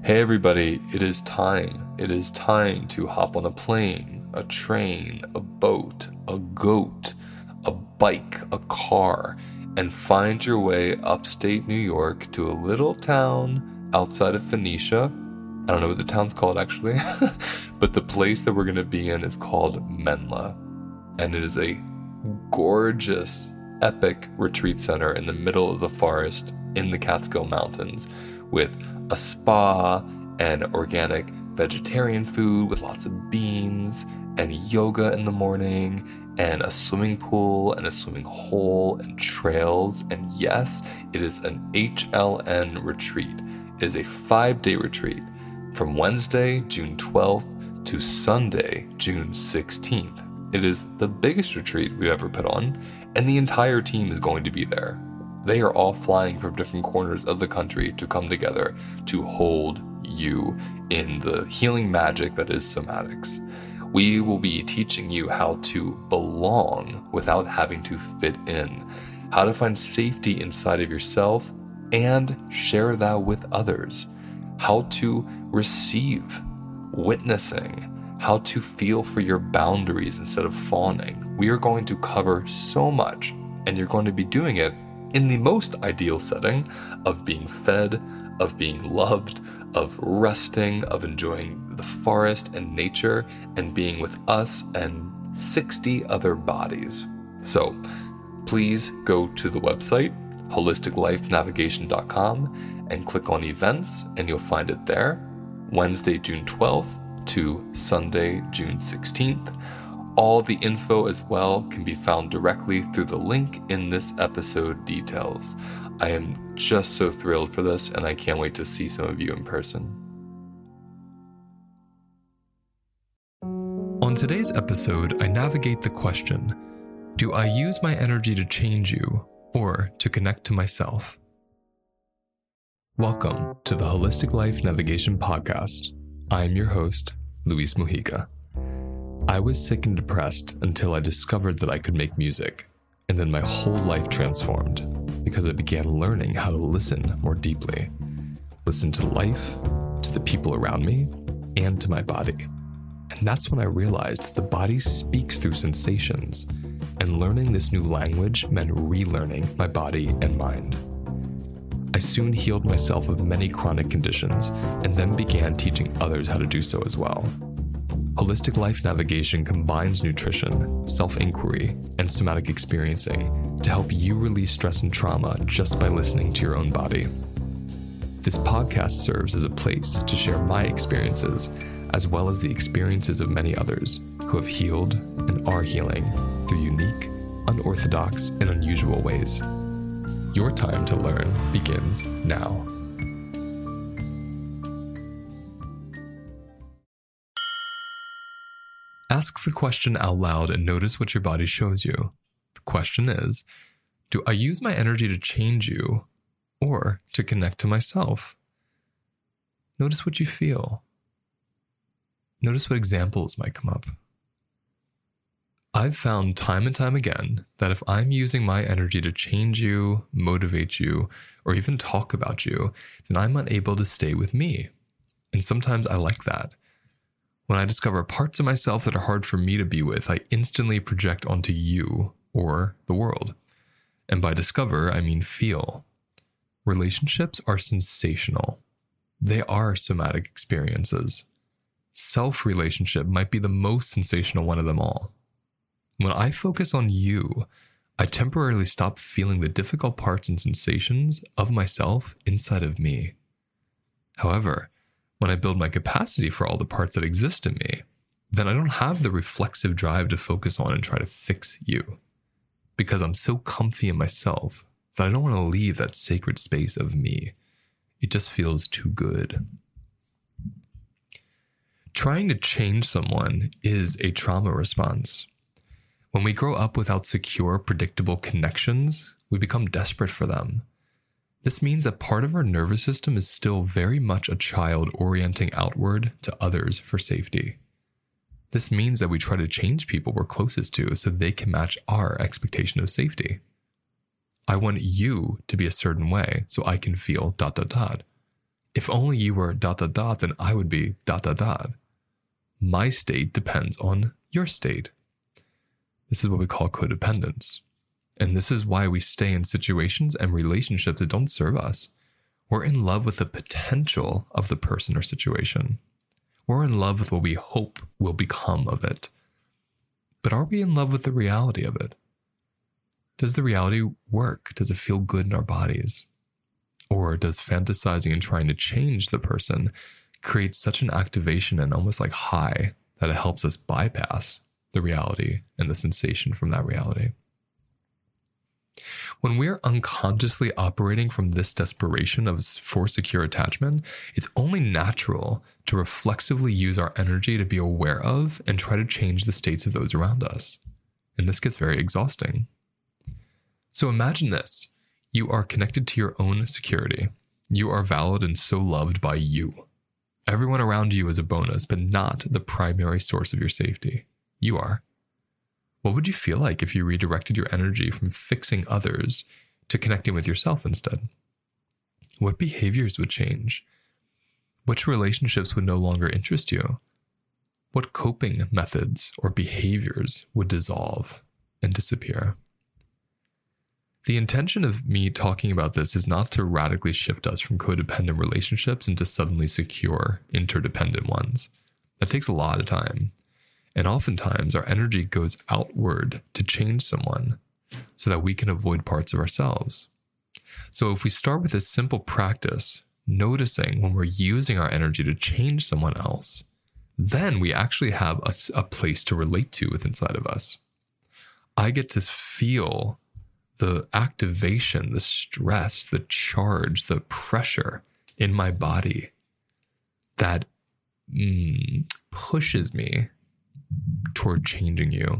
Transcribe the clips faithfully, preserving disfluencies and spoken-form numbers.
Hey everybody, it is time. It is time to hop on a plane, a train, a boat, a goat, a bike, a car, and find your way upstate New York to a little town outside of Phoenicia. I don't know what the town's called actually, but the place that we're going to be in is called Menla. And it is a gorgeous, epic retreat center in the middle of the forest in the Catskill Mountains with a spa and organic vegetarian food with lots of beans and yoga in the morning and a swimming pool and a swimming hole and trails. And yes, it is an H L N retreat. It is a five-day retreat from Wednesday, June twelfth to Sunday, June sixteenth. It is the biggest retreat we've ever put on, and the entire team is going to be there. They are all flying from different corners of the country to come together to hold you in the healing magic that is somatics. We will be teaching you how to belong without having to fit in, how to find safety inside of yourself and share that with others, how to receive, witnessing, how to feel for your boundaries instead of fawning. We are going to cover so much, and you're going to be doing it in the most ideal setting of being fed, of being loved, of resting, of enjoying the forest and nature, and being with us and sixty other bodies. So please go to the website, holistic life navigation dot com, and click on events, and you'll find it there. Wednesday, June twelfth to Sunday, June sixteenth. All the info as well can be found directly through the link in this episode details. I am just so thrilled for this, and I can't wait to see some of you in person. On today's episode, I navigate the question, do I use my energy to change you or to connect to myself? Welcome to the Holistic Life Navigation Podcast. I am your host, Luis Mujica. I was sick and depressed until I discovered that I could make music, and then my whole life transformed because I began learning how to listen more deeply. Listen to life, to the people around me, and to my body. And that's when I realized the body speaks through sensations, and learning this new language meant relearning my body and mind. I soon healed myself of many chronic conditions, and then began teaching others how to do so as well. Holistic Life Navigation combines nutrition, self-inquiry, and somatic experiencing to help you release stress and trauma just by listening to your own body. This podcast serves as a place to share my experiences, as well as the experiences of many others who have healed and are healing through unique, unorthodox, and unusual ways. Your time to learn begins now. Ask the question out loud and notice what your body shows you. The question is, do I use my energy to change you or to connect to myself? Notice what you feel. Notice what examples might come up. I've found time and time again that if I'm using my energy to change you, motivate you, or even talk about you, then I'm unable to stay with me. And sometimes I like that. When I discover parts of myself that are hard for me to be with, I instantly project onto you or the world. And by discover, I mean feel. Relationships are sensational. They are somatic experiences. Self-relationship might be the most sensational one of them all. When I focus on you, I temporarily stop feeling the difficult parts and sensations of myself inside of me. However, when I build my capacity for all the parts that exist in me, then I don't have the reflexive drive to focus on and try to fix you. Because I'm so comfy in myself that I don't want to leave that sacred space of me. It just feels too good. Trying to change someone is a trauma response. When we grow up without secure, predictable connections, we become desperate for them. This means that part of our nervous system is still very much a child orienting outward to others for safety. This means that we try to change people we're closest to so they can match our expectation of safety. I want you to be a certain way so I can feel dot dot dot. If only you were dot, dot, dot, then I would be dot, dot, dot. My state depends on your state. This is what we call codependence. And this is why we stay in situations and relationships that don't serve us. We're in love with the potential of the person or situation. We're in love with what we hope will become of it. But are we in love with the reality of it? Does the reality work? Does it feel good in our bodies? Or does fantasizing and trying to change the person create such an activation and almost like high that it helps us bypass the reality and the sensation from that reality? When we're unconsciously operating from this desperation of for secure attachment, it's only natural to reflexively use our energy to be aware of and try to change the states of those around us. And this gets very exhausting. So imagine this. You are connected to your own security. You are valid and so loved by you. Everyone around you is a bonus, but not the primary source of your safety. You are. What would you feel like if you redirected your energy from fixing others to connecting with yourself instead? What behaviors would change? Which relationships would no longer interest you? What coping methods or behaviors would dissolve and disappear? The intention of me talking about this is not to radically shift us from codependent relationships into suddenly secure, interdependent ones. That takes a lot of time. And oftentimes our energy goes outward to change someone so that we can avoid parts of ourselves. So if we start with this simple practice, noticing when we're using our energy to change someone else, then we actually have a, a place to relate to with inside of us. I get to feel the activation, the stress, the charge, the pressure in my body that mm, pushes me toward changing you.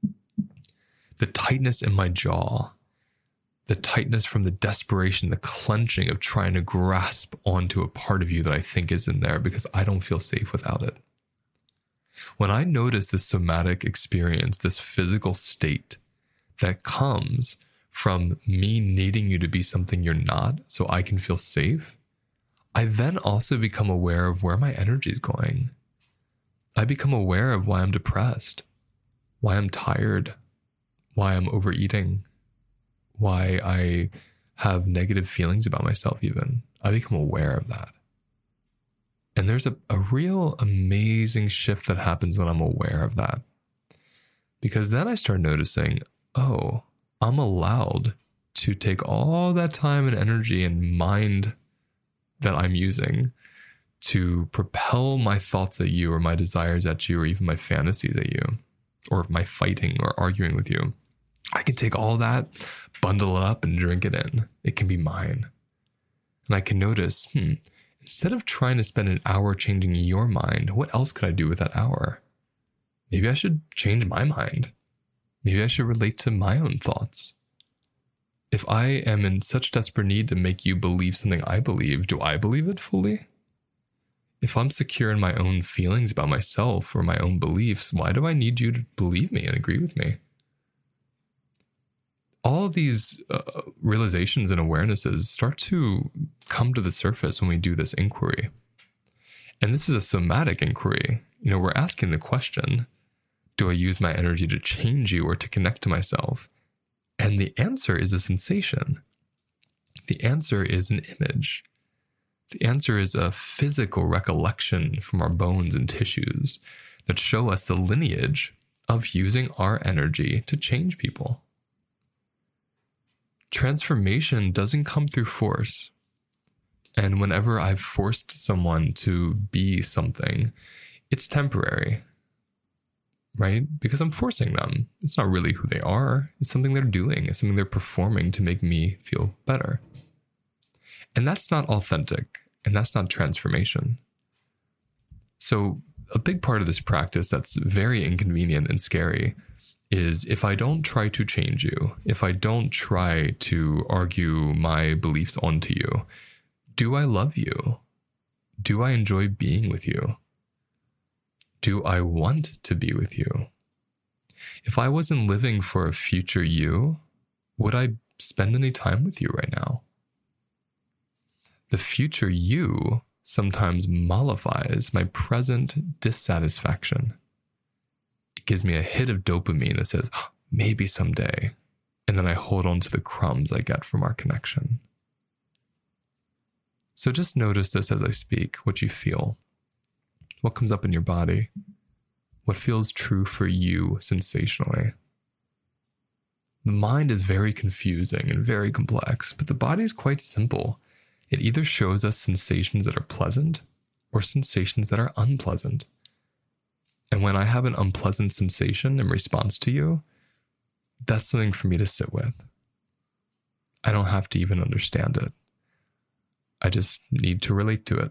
The tightness in my jaw, the tightness from the desperation, the clenching of trying to grasp onto a part of you that I think is in there because I don't feel safe without it. When I notice this somatic experience, this physical state that comes from me needing you to be something you're not so I can feel safe, I then also become aware of where my energy is going. I become aware of why I'm depressed, why I'm tired, why I'm overeating, why I have negative feelings about myself even. I become aware of that. And there's a, a real amazing shift that happens when I'm aware of that. Because then I start noticing, oh, I'm allowed to take all that time and energy and mind that I'm using to propel my thoughts at you or my desires at you or even my fantasies at you or my fighting or arguing with you. I can take all that, bundle it up and drink it in. It can be mine. And I can notice, hmm, instead of trying to spend an hour changing your mind, what else could I do with that hour? Maybe I should change my mind. Maybe I should relate to my own thoughts. If I am in such desperate need to make you believe something I believe, do I believe it fully? If I'm secure in my own feelings about myself or my own beliefs, why do I need you to believe me and agree with me? All of these uh, realizations and awarenesses start to come to the surface when we do this inquiry. And this is a somatic inquiry. You know, we're asking the question, do I use my energy to change you or to connect to myself? And the answer is a sensation. The answer is an image. The answer is a physical recollection from our bones and tissues that show us the lineage of using our energy to change people. Transformation doesn't come through force. And whenever I've forced someone to be something, it's temporary, right? Because I'm forcing them. It's not really who they are. It's something they're doing. It's something they're performing to make me feel better. And that's not authentic, and that's not transformation. So a big part of this practice that's very inconvenient and scary is if I don't try to change you, if I don't try to argue my beliefs onto you, do I love you? Do I enjoy being with you? Do I want to be with you? If I wasn't living for a future you, would I spend any time with you right now? The future you sometimes mollifies my present dissatisfaction. It gives me a hit of dopamine that says, oh, maybe someday. And then I hold on to the crumbs I get from our connection. So just notice this as I speak, what you feel, what comes up in your body, what feels true for you sensationally. The mind is very confusing and very complex, but the body is quite simple. It either shows us sensations that are pleasant or sensations that are unpleasant. And when I have an unpleasant sensation in response to you, that's something for me to sit with. I don't have to even understand it. I just need to relate to it.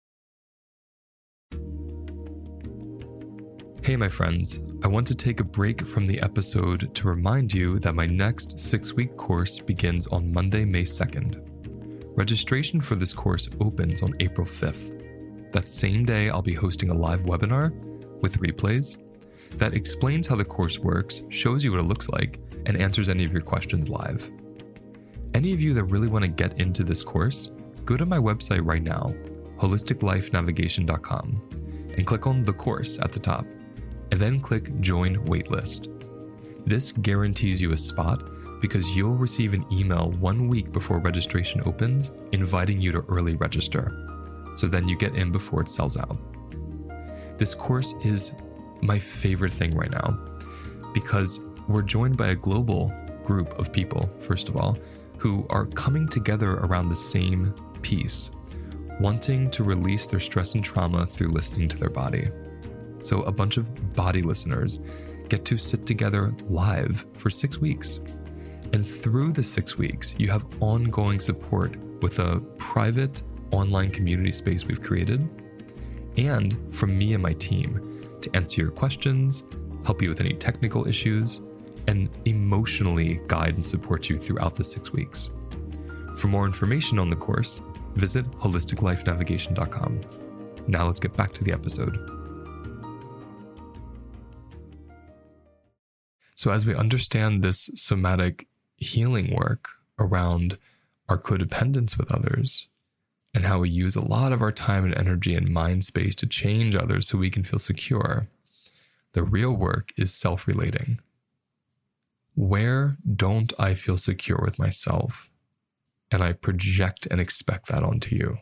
Hey, my friends, I want to take a break from the episode to remind you that my next six-week course begins on Monday, May second. Registration for this course opens on April fifth. That same day, I'll be hosting a live webinar with replays that explains how the course works, shows you what it looks like, and answers any of your questions live. Any of you that really want to get into this course, go to my website right now, holistic life navigation dot com, and click on the course at the top, and then click Join Waitlist. This guarantees you a spot because you'll receive an email one week before registration opens inviting you to early register, so then you get in before it sells out. This course is my favorite thing right now because we're joined by a global group of people, first of all, who are coming together around the same piece, wanting to release their stress and trauma through listening to their body. So a bunch of body listeners get to sit together live for six weeks. And through the six weeks, you have ongoing support with a private online community space we've created, and from me and my team to answer your questions, help you with any technical issues, and emotionally guide and support you throughout the six weeks. For more information on the course, visit holistic life navigation dot com. Now let's get back to the episode. So as we understand this somatic healing work around our codependence with others, and how we use a lot of our time and energy and mind space to change others so we can feel secure, the real work is self-relating. Where don't I feel secure with myself? And I project and expect that onto you.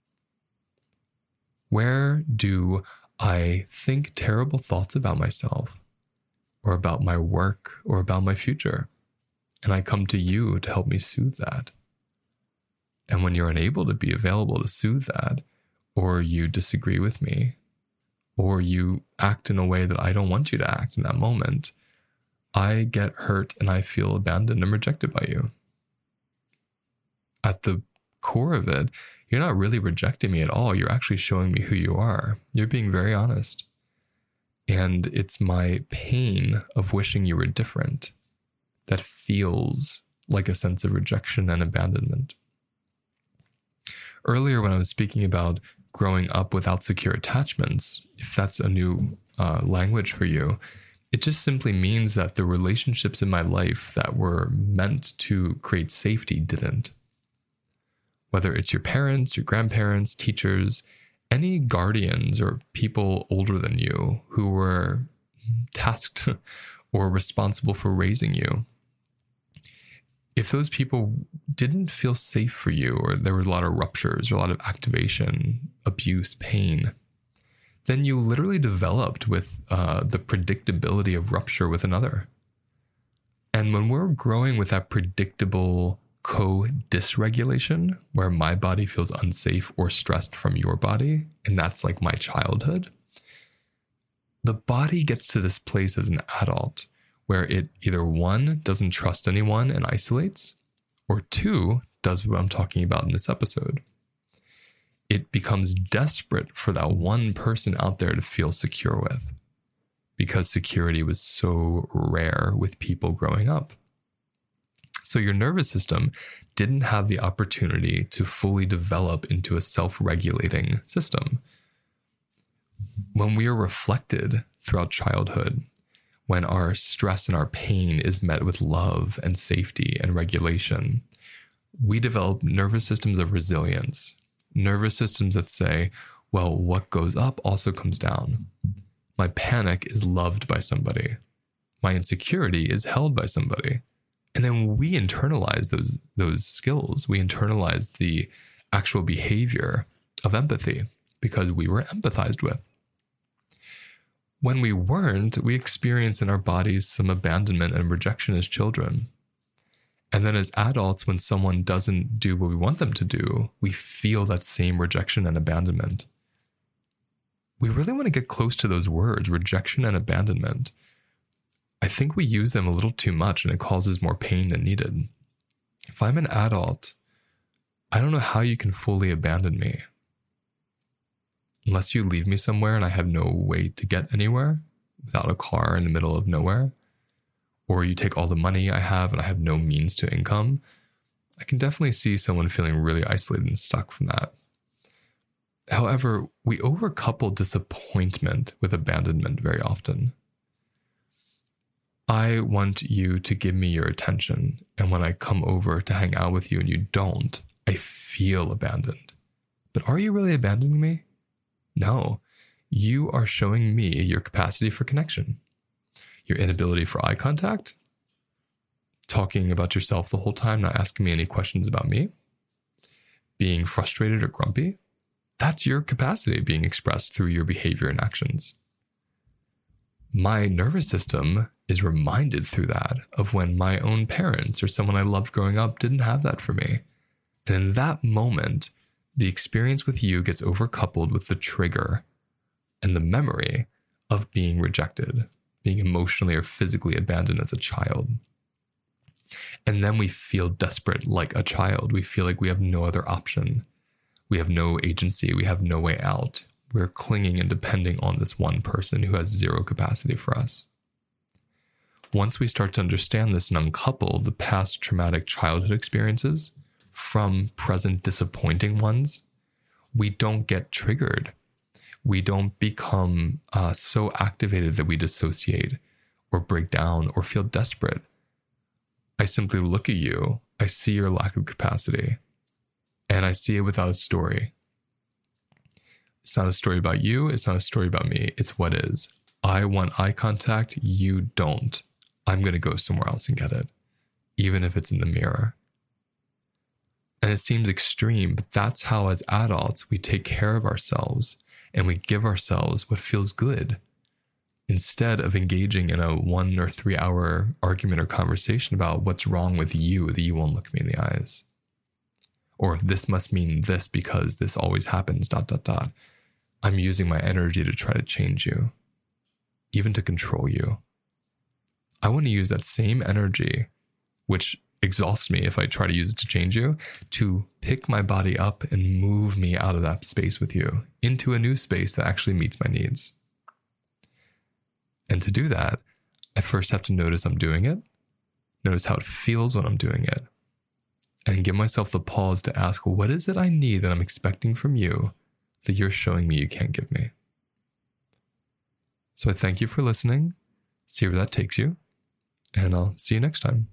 Where do I think terrible thoughts about myself, or about my work, or about my future? And I come to you to help me soothe that. And when you're unable to be available to soothe that, or you disagree with me, or you act in a way that I don't want you to act in that moment, I get hurt and I feel abandoned and rejected by you. At the core of it, you're not really rejecting me at all. You're actually showing me who you are. You're being very honest. And it's my pain of wishing you were different that feels like a sense of rejection and abandonment. Earlier, when I was speaking about growing up without secure attachments, if that's a new uh, language for you, it just simply means that the relationships in my life that were meant to create safety didn't. Whether it's your parents, your grandparents, teachers, any guardians or people older than you who were tasked or responsible for raising you, if those people didn't feel safe for you, or there were a lot of ruptures or a lot of activation, abuse, pain, then you literally developed with uh, the predictability of rupture with another. And when we're growing with that predictable co-dysregulation, where my body feels unsafe or stressed from your body, and that's like my childhood, the body gets to this place as an adult where it either one, doesn't trust anyone and isolates, or two, does what I'm talking about in this episode. It becomes desperate for that one person out there to feel secure with, because security was so rare with people growing up. So your nervous system didn't have the opportunity to fully develop into a self-regulating system. When we are reflected throughout childhood, when our stress and our pain is met with love and safety and regulation, we develop nervous systems of resilience Nervous systems that say, well, what goes up also comes down. My panic is loved by somebody. My insecurity is held by somebody. And then we internalize those, those skills. We internalize the actual behavior of empathy because we were empathized with. When we weren't, we experience in our bodies some abandonment and rejection as children. And then as adults, when someone doesn't do what we want them to do, we feel that same rejection and abandonment. We really want to get close to those words, rejection and abandonment. I think we use them a little too much and it causes more pain than needed. If I'm an adult, I don't know how you can fully abandon me. Unless you leave me somewhere and I have no way to get anywhere without a car in the middle of nowhere, or you take all the money I have and I have no means to income, I can definitely see someone feeling really isolated and stuck from that. However, we overcouple disappointment with abandonment very often. I want you to give me your attention, and when I come over to hang out with you and you don't, I feel abandoned. But are you really abandoning me? No, you are showing me your capacity for connection, your inability for eye contact, talking about yourself the whole time, not asking me any questions about me, being frustrated or grumpy. That's your capacity being expressed through your behavior and actions. My nervous system is reminded through that of when my own parents or someone I loved growing up didn't have that for me. And in that moment, the experience with you gets overcoupled with the trigger and the memory of being rejected, being emotionally or physically abandoned as a child. And then we feel desperate like a child. We feel like we have no other option. We have no agency. We have no way out. We're clinging and depending on this one person who has zero capacity for us. Once we start to understand this and uncouple the past traumatic childhood experiences from present disappointing ones, we don't get triggered. We don't become uh, so activated that we dissociate or break down or feel desperate. I simply look at you, I see your lack of capacity, and I see it without a story. It's not a story about you, it's not a story about me, it's what is. I want eye contact, you don't. I'm going to go somewhere else and get it, even if it's in the mirror. And it seems extreme, but that's how as adults we take care of ourselves and we give ourselves what feels good instead of engaging in a one or three hour argument or conversation about what's wrong with you that you won't look me in the eyes. Or this must mean this because this always happens, dot, dot, dot. I'm using my energy to try to change you, even to control you. I want to use that same energy, which exhausts me if I try to use it to change you, to pick my body up and move me out of that space with you into a new space that actually meets my needs. And to do that, I first have to notice I'm doing it, notice how it feels when I'm doing it, and give myself the pause to ask, what is it I need that I'm expecting from you that you're showing me you can't give me? So I thank you for listening, see where that takes you, and I'll see you next time.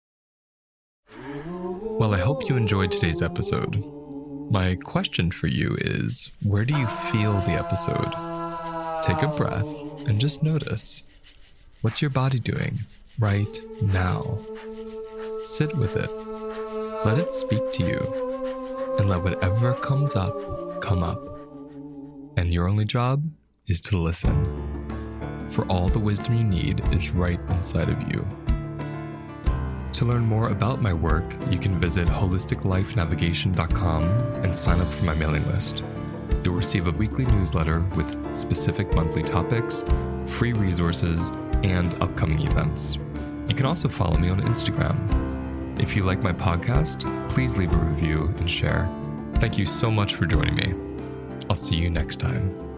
Well, I hope you enjoyed today's episode. My question for you is, where do you feel the episode? Take a breath and just notice. What's your body doing right now? Sit with it. Let it speak to you. And let whatever comes up, come up. And your only job is to listen. For all the wisdom you need is right inside of you. To learn more about my work, you can visit holistic life navigation dot com and sign up for my mailing list. You'll receive a weekly newsletter with specific monthly topics, free resources, and upcoming events. You can also follow me on Instagram. If you like my podcast, please leave a review and share. Thank you so much for joining me. I'll see you next time.